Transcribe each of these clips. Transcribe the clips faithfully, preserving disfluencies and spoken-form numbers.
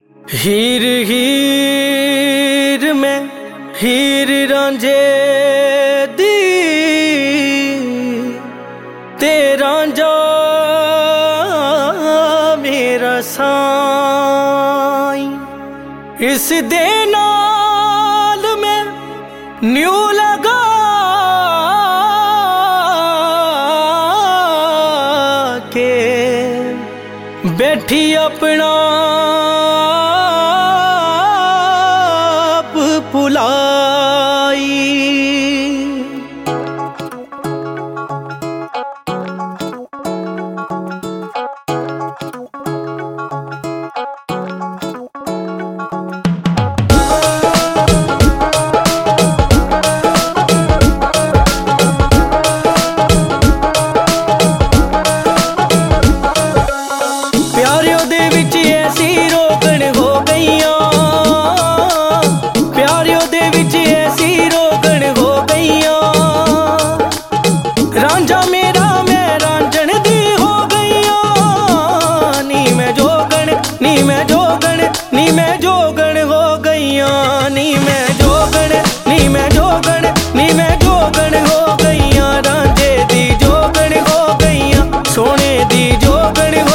हीर हीर में हीर रांझे दी ते रांझा मेरा साईं, इस दे नाल में न्यू लगा के बैठी अपना भुलाई। प्यारियों दे विच ऐसी रोगन हो गईयां, प्यारियों दे विच ऐसी रोगन हो गईयां। रांझा मेरा मैं रांझण दी हो गईयां, नी मैं जोगन नी मैं जोगन नी मैं जोगन हो गईयां, नी मैं जोगन नी मैं जोगन नी मैं जोगन हो गईयां। रांझे दी जोगन हो गईयां, सोने दी जोगन हो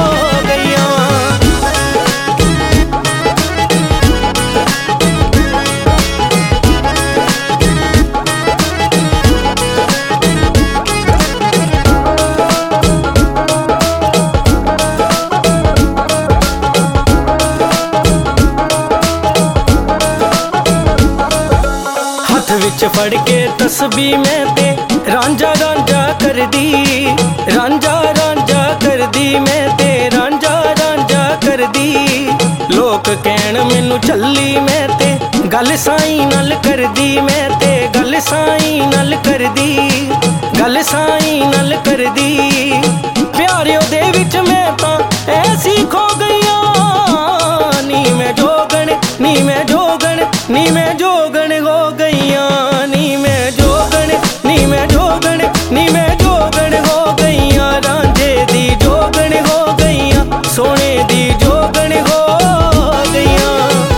विच फड़ के तस्बी में ते रांझा रांझा कर दी, रांझा रांझा कर दी मैं ते रांझा रांझा कर दी। लोक कहण मैनू चली मैं ते गल साईं नाल कर दी, मैं ते गल साईं नाल कर दी, गल साईं नाल कर दी। प्यारियों दे विच मैं तां ऐसी खो गईयां, नी मैं जोगन नी मैं जोगन नी मैं जोगन हो गईयां, नी मैं जोगन नी मैं जोगन नी मैं जोगन हो गईयां। रांझे दी जोगन हो गईयां, सोने दी जोगन हो गईयां।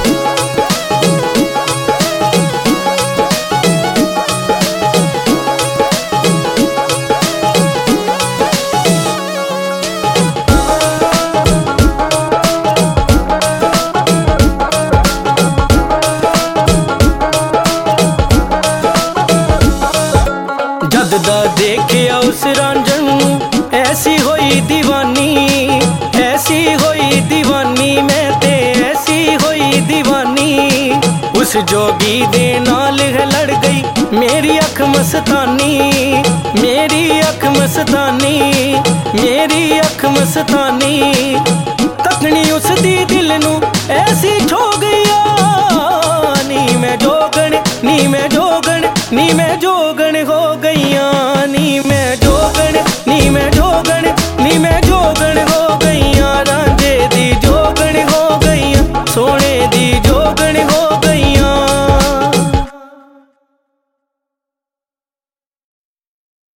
जद दा देखिया उस रांझण नू ऐसी होई दीवानी, ऐसी होई दीवानी मैं ते ऐसी होई दीवानी। उस जोगी दे नाल है लड़ गई मेरी अख मस्तानी, मेरी अख मस्तानी, मेरी अख मस्तानी। तकनी उस दी दिल नू ऐसी छो गईया, नी मैं जोगन नी मैं जोगन नी मैं जोगन हो गई।